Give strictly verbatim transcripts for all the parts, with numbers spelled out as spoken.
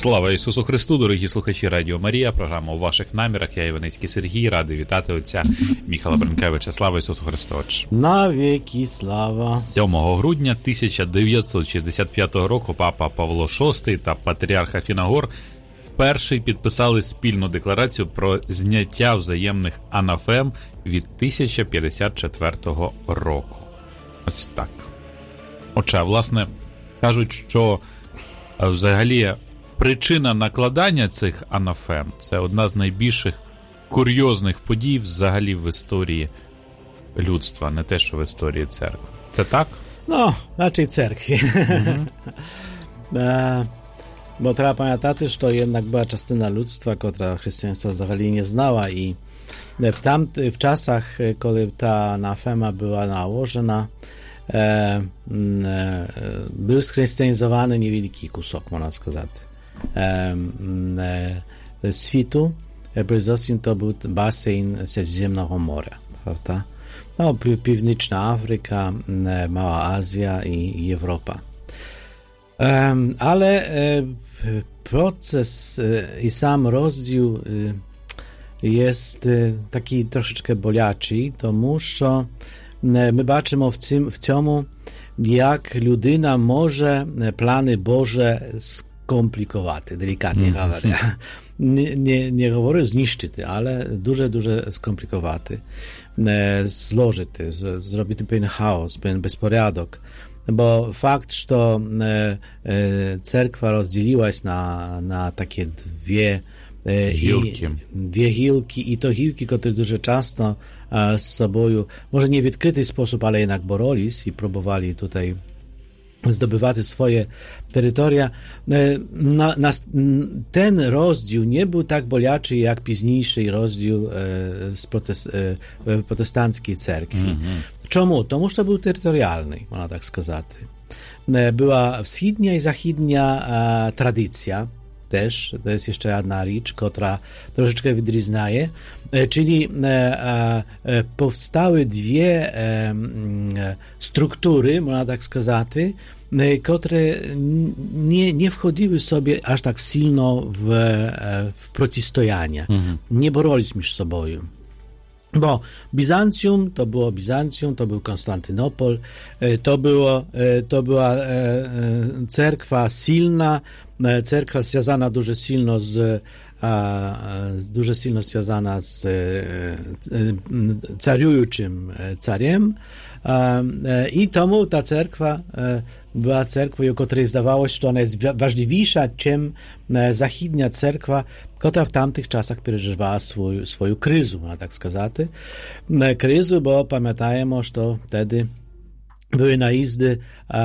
Слава Ісусу Христу, дорогі слухачі Радіо Марія, програма «У ваших намірах». Я Іваницький Сергій, радий вітати отця Міхала Бренкевича. Слава Ісусу Христу, отче. Навіки слава. сьомого грудня тисяча дев'ятсот шістдесят п'ятого року папа Павло шостий та патріарх Афінагор перший підписали спільну декларацію про зняття взаємних анафем від тисяча п'ятдесят четвертого року. Ось так. Отже, власне, кажуть, що взагалі причина накладання цих анафем – це одна з найбільших курйозних подій взагалі в історії людства, не те, що в історії церкви. Це так? No, raczej cerkwi. Mhm. e, bo trzeba pamiętać, że to jednak była częścina ludztwa, która chrześcijaństwo взагалі nie znała i w, tam, w czasach, kiedy ta anafema była nałożona, e, e, był schrystianizowany niewielki kusok, można сказać, e, e, świtu. Przede to był basen Śródziemnego Morza, prawda? No, Północna Afryka, Mała Azja i, i Europa. Um, ale e, proces e, i sam rozdział e, jest e, taki troszeczkę boliaczy, тому що e, my baczymy w tym, w цьому, jak ludyna może plany Boże skomplikować, delikatnie mm. говоря. Nie, nie, nie говорю zniszczyć, ale duże, duże skomplikować. Złożyć, zrobić pewien chaos, pewien bezporiadok. Bo fakt, że cerkwa rozdzieliła się na, na takie dwie hilki. dwie hilki i to hilki, które дуже często z sobą, może nie w odkryty sposób, ale jednak boroli i próbowali tutaj zdobywaty swoje terytoria. Na, na, ten rozdział nie był tak boliaczy jak późniejszy rozdział e, z protest, e, protestanckiej cerkwi. Mm-hmm. Czemu? Тому że był terytorialny, można tak сказать. Była wschodnia i zachodnia e, tradycja też, to jest jeszcze jedna rzecz, która troszeczkę wyróżnia, czyli e, e, powstały dwie e, struktury, można tak сказать, które nie, nie wchodziły sobie aż tak silno w, w przeciwstojanie. Mhm. Nie boroli między sobą. Bo Bizancjum to było Bizancjum, to był Konstantynopol, to, było, to była cerkwa silna, cerkwa związana дуже silno z дуже silno związana z cariującym cariem i tomu ta cerkwa była cerkwa, o której zdawało się, że ona jest ważniejsza czym zachodnia cerkwa, która w tamtych czasach przeżywała swój, swoją kryzę, można tak сказать. Kryzę, bo pamiętajmy, że to wtedy były najazdy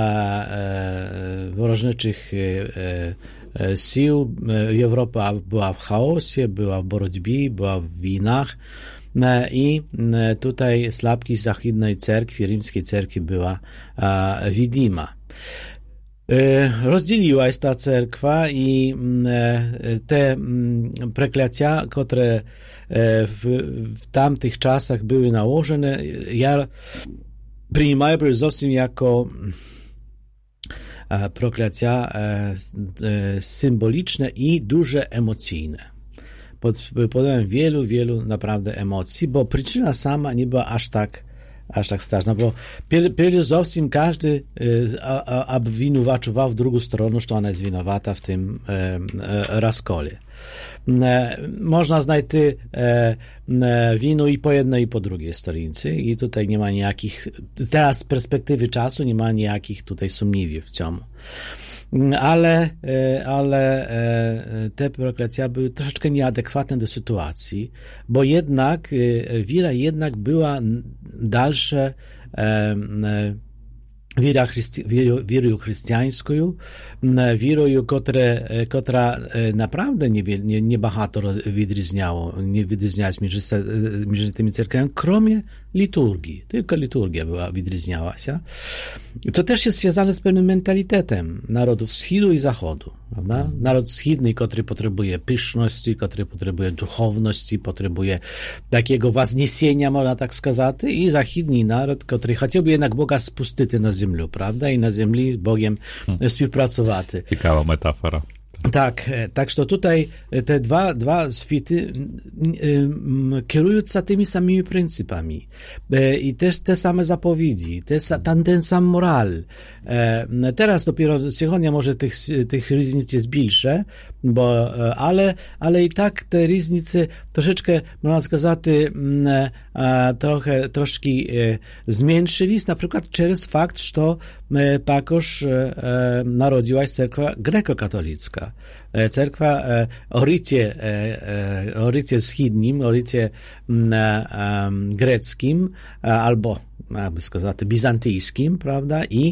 wrożniczych sił. Europa była w chaosie, była w borotьбі, była w wojnach i tutaj słabkość zachodniej cerkwi, rzymskiej cerkwi była widzima. Rozdzieliła się ta cerkwa i te preklecia, które w, w tamtych czasach były nałożone, ja przyjmuję przede wszystkim jako proklecia symboliczne i duże emocjne. Pod wpływem wielu, wielu naprawdę emocji, bo przyczyna sama nie była aż tak, aż tak straszna, bo przede wszystkim każdy obwinowaczował w drugą stronę, że ona jest winowata w tym rozkole. Można znaleźć winu i po jednej, i po drugiej stronie i tutaj nie ma nijakich, teraz z perspektywy czasu nie ma nijakich tutaj sumniwi w tym. Ale, ale te proklecia były troszeczkę nieadekwatne do sytuacji, bo jednak wiara jednak była dalsze wiara wierą chrześcijańską, wierą, która naprawdę nie, nie, nie bahato wydryzniało, nie wydryzniała między, między tymi cerkwiami, kromie liturgii. Tylko liturgia była, wydryzniała się. To też jest związane z pewnym mentalitetem narodów wschodu i zachodu. Prawda? Naród wschodni, który potrzebuje pyszności, który potrzebuje duchowności, potrzebuje takiego wzniesienia, można tak сказать, i zachodni naród, który chciałby jednak Boga spuścić na ziemię, prawda? I na ziemi z Bogiem hmm. współpracować. Ciekawa metafora. Tak, tak, że tutaj te dwa, dwa świty kierują się tymi samymi pryncypami i też te same zapowiedzi, te, ten, ten sam moral. Teraz dopiero сегодня może tych, tych różnic jest większe, bo, ale, ale i tak te różnice troszeczkę, można сказать, trochę, troszkę zmniejszyli, na przykład przez fakt, że takoż narodziła się cerkwa grekokatolicka. Cerkwa o rycie, o rycie wschodnim, o rycie greckim, albo, jakby сказать, bizantyjskim, prawda, i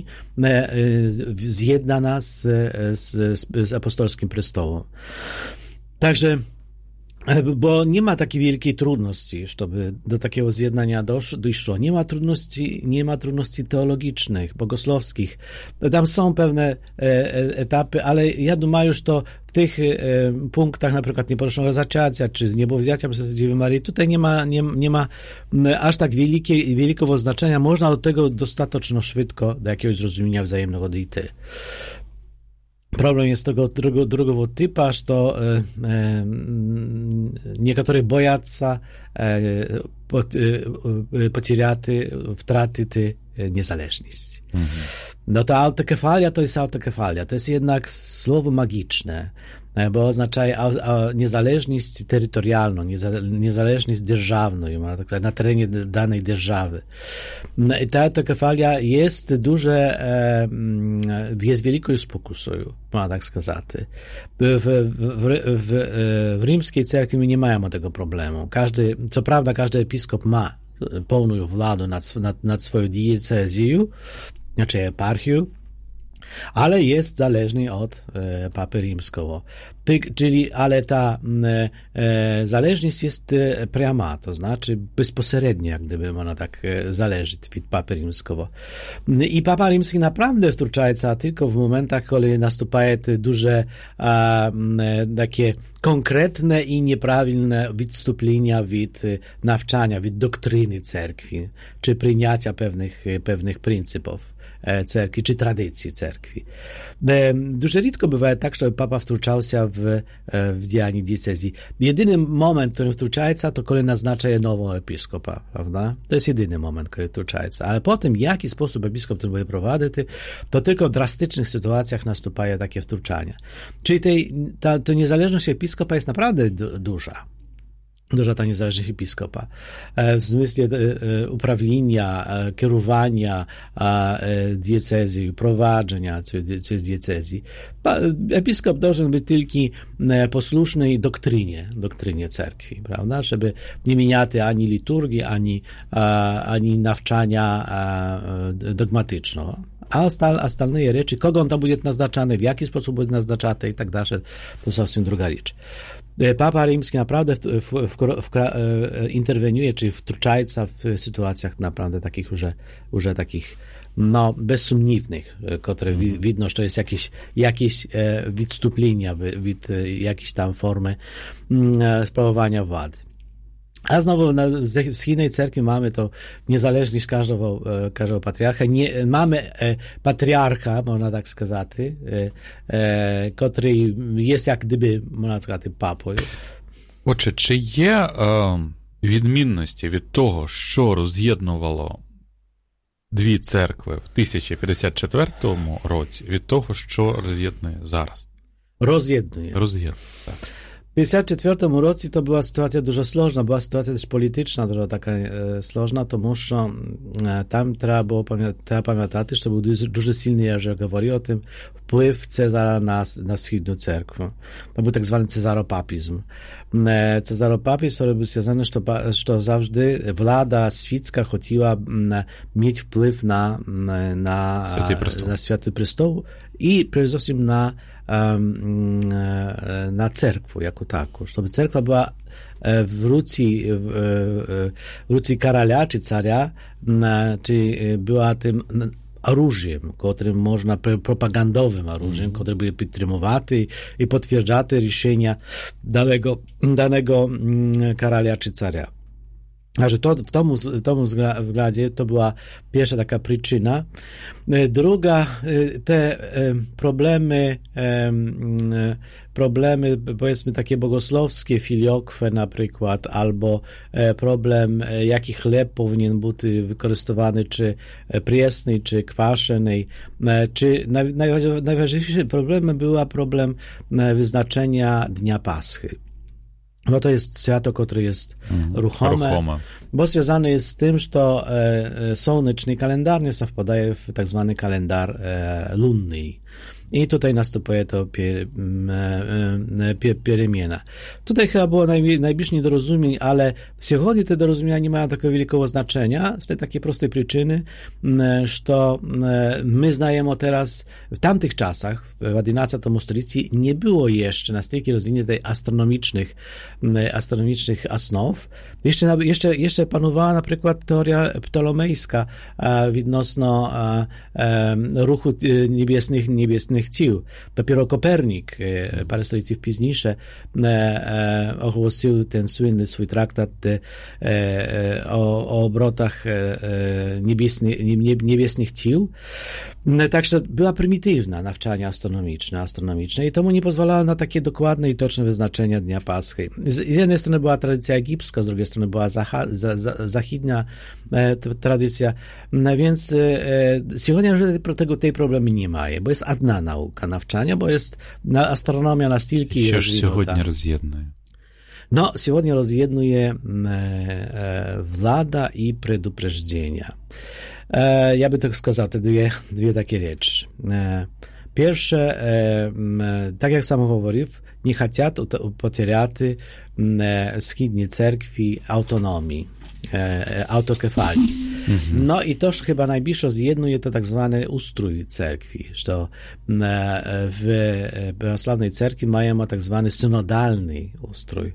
zjednana z, z, z apostolskim prestolem. Także bo nie ma takiej wielkiej trudności, żeby do takiego zjednania doszło. Nie ma trudności, nie ma trudności teologicznych, bogosłowskich. Tam są pewne etapy, ale ja думаю, że to w tych punktach, na przykład nieporuszonego zaciacia, czy niebowzięcia przez Dziewy Maryi, tutaj nie ma, nie, nie ma aż tak wielkie, wielkiego znaczenia. Można do tego dostatecznie szybko do jakiegoś zrozumienia wzajemnego dojść. Problem jest tego drugo, drugiego typa, że to e, e, niektórzy boją się e, pot, e, poтеряти, wtraty niezależności. Mhm. No ta autokefalia to jest autokefalia, to jest jednak słowo magiczne, bo oznacza niezależność terytorialną, niezależność державną, na terenie danej державy. I ta autokefalia jest duże, jest wielką spokusą, można tak сказать. W, w, w, w rzymskiej cerkwi nie mają tego problemu. Każdy, co prawda każdy episkop ma pełną władzę nad, nad, nad swoją diecezją, znaczy eparchią, ale jest zależny od e, papy rzymskiego. Czyli, ale ta e, zależność jest e, prama, to znaczy bezpośrednio, jak gdyby ona tak e, zależy od papy rzymskiego. I papa rzymski naprawdę wtrąca się tylko w momentach, kiedy następują te duże a, takie konkretne i nieprawidłowe odstąpienia od nawczania, od doktryny cerkwi, czy przyjęcia pewnych, pewnych pryncypów cerkwi, czy tradycji cerkwi. Dużo rzadko bywa tak, że papa wtrącał się w, w działanie diecezji. Jedyny moment, w którym wtrąca się, to kiedy naznacza nowego episkopa, prawda? To jest jedyny moment, kiedy wtrąca się. Ale potem, w jaki sposób episkop ten będzie prowadzić, to tylko w drastycznych sytuacjach następuje takie wtrącanie. Czyli tej, ta, ta niezależność episkopa jest naprawdę du- duża. Duża ta niezależność episkopa. W zmyśle uprawienia, kierowania diecezji, prowadzenia przez diecezji. Episkop powinien być tylko posłuszny doktrynie, doktrynie cerkwi, prawda? Żeby nie zmieniać ani liturgii, ani, ani nawczania dogmatycznego. A остальные rzeczy, kogo on to będzie naznaczany, w jaki sposób będzie naznaczany i tak dalej, to совсем druga rzecz. Papa rzymski naprawdę w, w, w, w, interweniuje, czy wtrąca się w sytuacjach naprawdę takich już, już takich no, bezsumniwnych, które mm. widno, że to jest jakieś, jakieś e, odstąpienia od jakiejś tam formy e, sprawowania władzy. A znowu w wschodniej cerkwi mamy to niezależność każdego, każdego patriarcha. Nie, mamy e, patriarcha, można tak сказать, e, e, który jest jak gdyby, można сказать, papою. Отже, чи є е, відмінності від того, що роз'єднувало дві церкви в тисяча п'ятдесят четвертому році, від того, що роз'єднує зараз? Rozjednuje. Rozjednuje, tak. W tysiąc dziewięćset czwartym roku to była sytuacja dużo slożna, była sytuacja też polityczna, dużo taka e, slożna, to muszę, e, tam trzeba było pamię- pamiętać, że to był duży, duży silny, ja już mówię o tym, wpływ Cezara na, na wschodnią cerkwę. To był tak zwany cezaropapizm. E, cezaropapizm, który był związany, że, że zawsze władza świecka chciała mieć wpływ na, na, na Święty Prestol i przede wszystkim na na cerkwu jako taką, żeby cerkwa była w ruci, w ruci karalia czy carza, czy była tym orężiem, którym można, propagandowym orężiem, mm. który by podtrzymywać i potwierdzać решenia danego, danego karalia czy carza. A że to w tomu, w tomu względzie to była pierwsza taka przyczyna. Druga, te problemy, problemy powiedzmy takie bogosłowskie, filiokwe na przykład, albo problem, jaki chleb powinien być wykorzystywany, czy priesny, czy kwaszeny, czy najważniejszym problemem był problem wyznaczenia Dnia Paschy. Bo to jest światło, które jest mm, ruchome, ruchome, bo związane jest z tym, że to e, słoneczny kalendarnie zawpadaje w tak zwany kalendar e, lunny. I tutaj następuje to pier, pier, pieremiena. Tutaj chyba było naj, najbliższe niedorozumień, ale сегодня te dorozumienia nie mają takiego wielkiego znaczenia z tej takiej prostej przyczyny, że to my znajemy teraz, w tamtych czasach, w jedenastym stuleciu, nie było jeszcze na styki rozwiniętej astronomicznych, astronomicznych osnów. Jeszcze, jeszcze, jeszcze panowała na przykład teoria ptolomejska odnośnie ruchu niebiesnych, niebiesnych cił. Dopiero Kopernik, parę stuleci późniejsze, ogłosił ten słynny swój traktat o, o obrotach niebiesnych, niebiesnych cił. Także była prymitywna nawczanie astronomiczne, astronomiczne i to mu nie pozwalało na takie dokładne i toczne wyznaczenia Dnia Paschy. Z, z jednej strony była tradycja egipska, z drugiej strony była zaha, za, za, zachodnia e, tradycja, no więc e, сегодня tego, tej problemy nie ma, bo jest jedna nauka nawczania, bo jest na, astronomia na stylki rozwinięta. Сегодня rozjednuje. No, сегодня rozjednuje e, władza i предупреждenia. E, ja bym tak сказал, te dwie, dwie takie rzeczy. E, pierwsze, e, tak jak sam mówił, nie chcą poterять e, wschodniej cerkwi autonomii, e, autokefalii. Mm-hmm. No i to chyba najbliższe zjednuje to tak zwany ustrój cerkwi, że to w prawosławnej cerkwi mają tak zwany synodalny ustrój.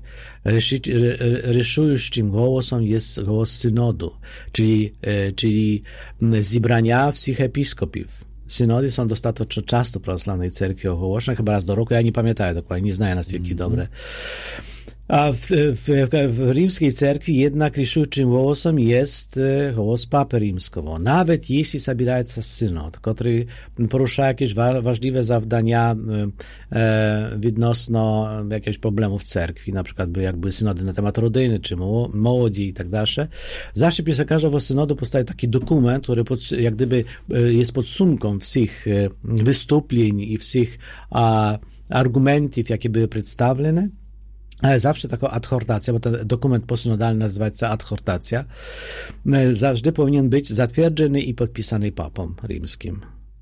Решающим głosem jest głos synodu, czyli, czyli zebrania wszystkich episkopów. Synody są dostatecznie często w prawosławnej cerkwi ogłoszone, chyba raz do roku, ja nie pamiętam dokładnie, nie znaję nas wielki mm-hmm. dobre. A w, w, w rzymskiej cerkwi jednak решающим głosem jest głos papy rzymskiego. Nawet jeśli zabiera się synod, który porusza jakieś wa- ważliwe zadania e, odnośnie jakichś problemów w cerkwi, na przykład jakby synody na temat rodziny, czy młodzi i tak dalej, zawsze przy każdego synodu powstaje taki dokument, który pod, jak gdyby jest podsumką wszystkich wystąpień i wszystkich a, argumentów, jakie były przedstawione. Ale zawsze taka adhortacja, bo ten dokument posynodalny nazywa się adhortacja, zawsze powinien być zatwierdzony i podpisany papą rzymskim.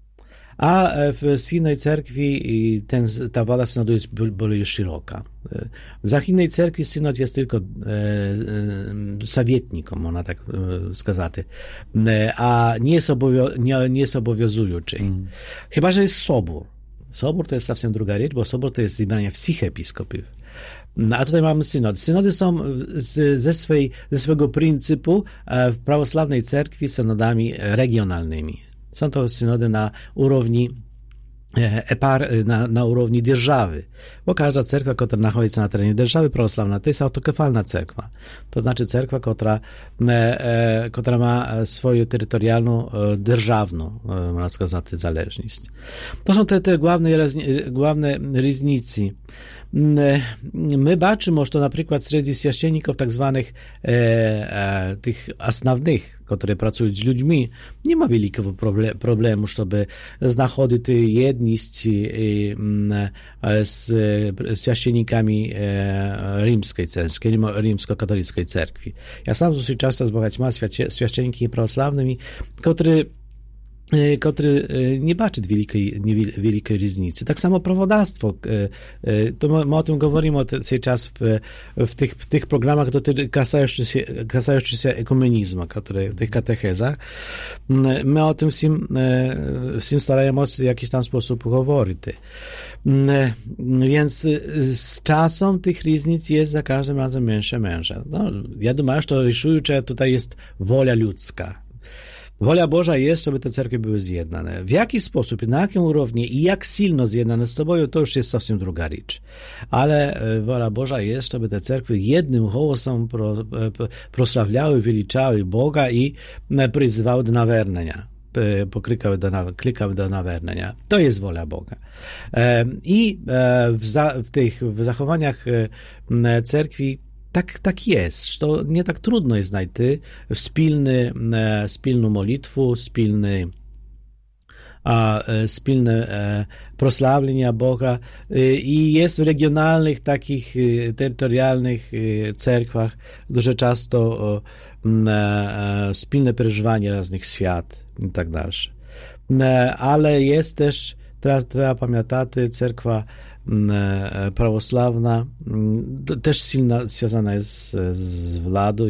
A w wschodniej cerkwi ten, ta władza synodu jest bardziej szeroka. W zachodniej cerkwi synod jest tylko e, e, sowietnikom, można tak e, сказать, e, a nie jest, obowio, nie, nie jest obowiązujący. Mm. Chyba że jest sobór. Sobór to jest całkiem druga rzecz, bo sobór to jest zebranie wszystkich episkopów. A tutaj mamy synod. Synody są z, ze, swej, ze swego pryncypu w prawosławnej cerkwi synodami regionalnymi. Są to synody na urowni epar, na, na urowni dzierżawy, bo każda cerkwa, która znajduje się na terenie dzierżawy prawosławna, to jest autokefalna cerkwa. To znaczy cerkwa, która, e, która ma swoją terytorialną, e, dzierżawną, e, można сказать, zależność. To są te, te główne, główne różnice. My baczymy, że to na przykład wśród święcenników tak zwanych e, e, tych osnownych, które pracują z ludźmi, nie ma wielkiego proble- problemu, żeby znaleźć jedność e, z święcennikami e, rzymskiej cerkwi, rzymsko-katolickiej cerkwi. Ja sam dosyć często z bogaćma święcennikami prawosławnymi, które który nie baczy wielkiej, wielkiej różnicy. Tak samo prawodawstwo. To my o tym mówimy cały czas w, w, tych, w tych programach kasających się, kasających się ekumenizmu, które, w tych katechezach. My o tym wszystkim, wszystkim staramy się w jakiś tam sposób mówić. Więc z czasem tych różnic jest za każdym razem mniejsze, mniejsze. No, ja думаю, że to решающая tutaj jest wola ludzka. Wola Boża jest, żeby te cerkwie były zjednane. W jaki sposób, na jakim równi i jak silno zjednane z sobą, to już jest całkiem druga rzecz. Ale wola Boża jest, żeby te cerkwie jednym głosem pro, prosławiały, wyliczały Boga i przyzywały do nawernienia. Poklikały do, klikały do nawernienia. To jest wola Boga. I w, za, w tych w zachowaniach cerkwi Tak, tak jest, to nie tak trudno jest znajти spilny, spilną modlitwę, spilny, a, spilne prosławienia Boga i jest w regionalnych, takich terytorialnych cerkwach dużo często spilne przeżywanie różnych świat i tak dalsze. Ale jest też, trzeba, trzeba pamiętać, cerkwa prawosławna też silno związana jest z, z władą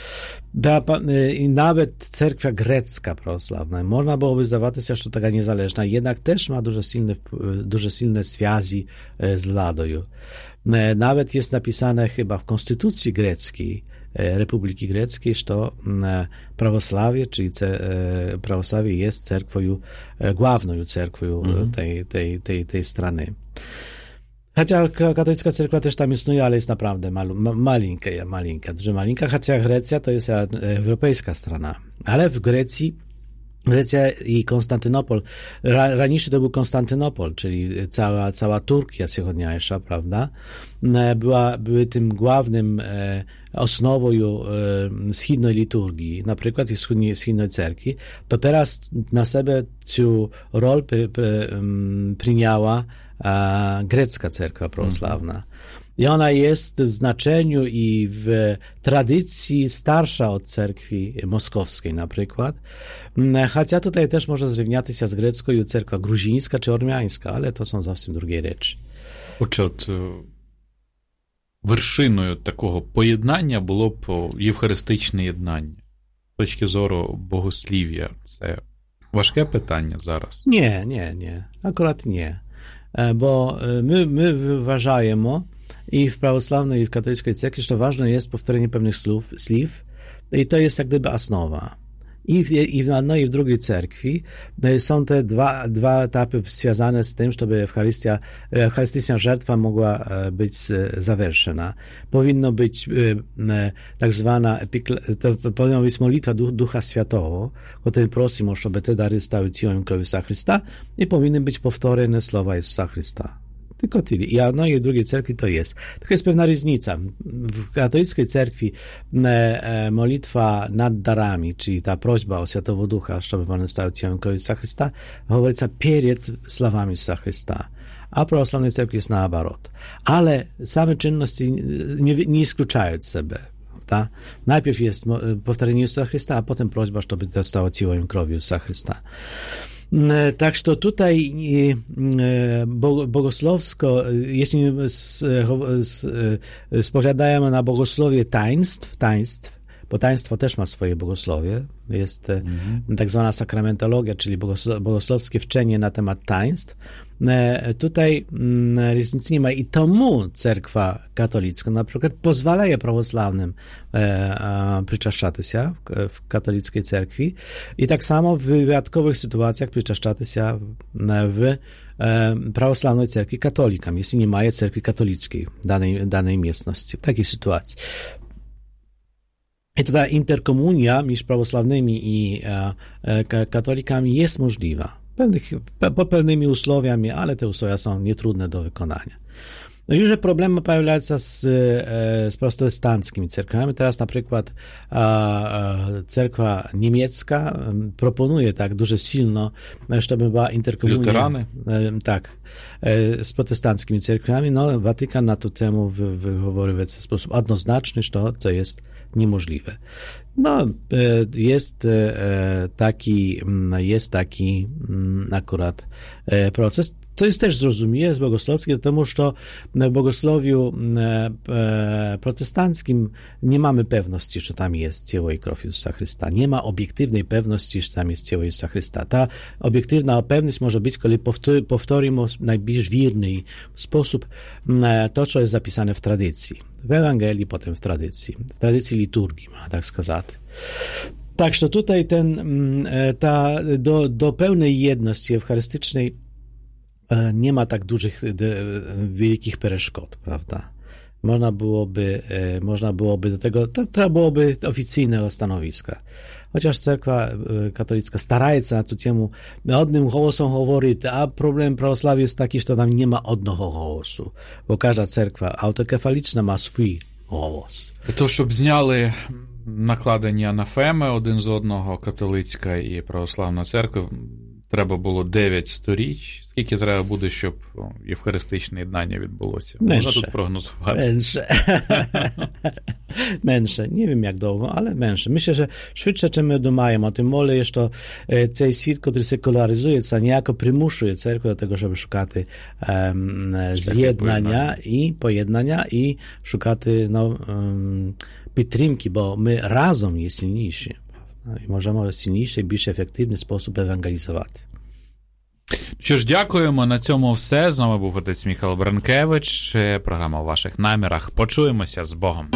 i nawet cerkwa grecka prawosławna można byłoby zdawać się, że taka niezależna, jednak też ma duże silne, duże silne związki z władą. Nawet jest napisane chyba w konstytucji greckiej Republiki Greckiej, że prawosławie, czyli prawosławie jest cerkwą, główną cerkwą mhm. tej, tej, tej, tej strony. Chociaż katolicka cerkwa też tam istnieje, ale jest naprawdę malu, ma, malinka, malinka, dużo malinka, chociaż Grecja to jest europejska strona. Ale w Grecji, Grecja i Konstantynopol, ra, raniejszy to był Konstantynopol, czyli cała, cała Turcja wschodniejsza, prawda, była, były tym głównym e, osnową e, wschodniej liturgii, na przykład i wschodniej, wschodniej cerkwi, to teraz na siebie tę rolę pr, pr, przyjęła a, grecka cerkwa prawosławna. I ona jest w znaczeniu i w tradycji starsza od cerkwi moskowskiej na przykład. Chociaż tutaj też może zrówniać się z grecką i cerkwa gruzińska czy ormiańska, ale to są zawsze drugie rzeczy. Отже, от вершиною такого поєднання було б євхаристичне єднання. З точки зору богослів'я, це важке питання зараз? Nie, nie, nie. Akurat nie. Bo my, my uważamy, i w prawosławnej, i w katolickiej cerkwi, że to ważne jest powtórzenie pewnych słów, słów i to jest jak gdyby osnowa. I w, i w jednej, i w drugiej cerkwi są te dwa, dwa etapy związane z tym, żeby Eucharystia, eucharystyczna żertwa mogła być zawerszona. Powinno być tak zwana, to powinna być modlitwa Ducha Świętego, którym prosimy, żeby te dary stały ciałem krwi Jezusa Chrysta i powinny być powtórzone słowa Jezusa Chrysta. Tylko tyle. I jedno i w drugiej cerkwi to jest. Tylko jest pewna różnica. W katolickiej cerkwi e, modlitwa nad darami, czyli ta prośba o Świętego Ducha, żeby one stały ciałem krwi Jezusa Chrysta, говорится przed słowami Jezusa Chrysta. A w prawosławnej cerkwi jest na odwrót. Ale same czynności nie, nie wykluczają siebie. Ta? Najpierw jest powtórzenie Jezusa Chrysta, a potem prośba, żeby to stało ciałem krwi Jezusa Chrysta. Tak, że tutaj bogosłowsko, jeśli spoglądamy na bogosłowie taństw, taństw, bo taństwo też ma swoje bogosłowie, jest mm-hmm. tak zwana sakramentologia, czyli bogosłowskie wczenie na temat taństw. Tutaj różnicy nie ma i tomu cerkwa katolicka na przykład pozwala prawosławnym przyczaszczać się w katolickiej cerkwi i tak samo w wyjątkowych sytuacjach przyczaszczać się w prawosławnej cerkwi katolikom, jeśli nie ma cerkwi katolickiej w danej, danej miejscowości, w takiej sytuacji. I tutaj interkomunia między prawosławnymi i katolikami jest możliwa. Pewnych, po pewnymi usłowiami, ale te usłowia są nietrudne do wykonania. No już, że problemy pojawiają się z, z protestanckimi cerkwami. Teraz na przykład a, a, cerkwa niemiecka proponuje tak dużo silno, żeby była interkomunia. Luterany? Tak, z protestanckimi cerkwami. No, Watykan na to temu wywołuje w sposób jednoznaczny, że to, co jest niemożliwe. No, jest taki, jest taki akurat proces. To jest też zrozumiałe z bogosłowskie, dlatego że w bogosłowiu protestanckim nie mamy pewności, że tam jest ciało i krew Jezusa Chrysta. Nie ma obiektywnej pewności, że tam jest ciało Jezusa Chrysta. Ta obiektywna pewność może być, kiedy powtórimy w najbardziej wierny sposób to, co jest zapisane w tradycji. W Ewangelii, potem w tradycji. W tradycji liturgii, tak сказати. Tak, że tutaj ten, ta, do, do pełnej jedności eucharystycznej nie ma tak dużych, wielkich przeszkód, prawda? Można byłoby, można byłoby do tego, to trzeba byłoby oficjalnego stanowiska. Chociaż cerkwa katolicka stara się na tu temu odnym głosem mówić, a problem prawosławia jest taki, że tam nie ma одного głosu, bo każda cerkwa autokefaliczna ma swój głos. To, щоб зняли накладені анафеми один з одного, католицька і православна церква, треба було дев'ять сторіч. Скільки треба буде, щоб євхаристичне єднання відбулося? Менше. Можна тут прогнозувати? Менше. Менше. Nie wiem jak długo, ale менше. Myślę, że szybciej, czym my думаємо, tym mole jest to цей світ, który sekularyzuje, niejako przymuszuje cerkwę do tego, żeby szukати um, zjednania i pojednania i szukati no, um, підтримки, bo my razem jest silniejsi. I możemy w silniejszy i більш ефективний спосіб евангелізувати. Що ж, дякуємо. На цьому все. З нами був отець Михайло Бранкевич. Програма «У ваших намірах». Почуємося з Богом.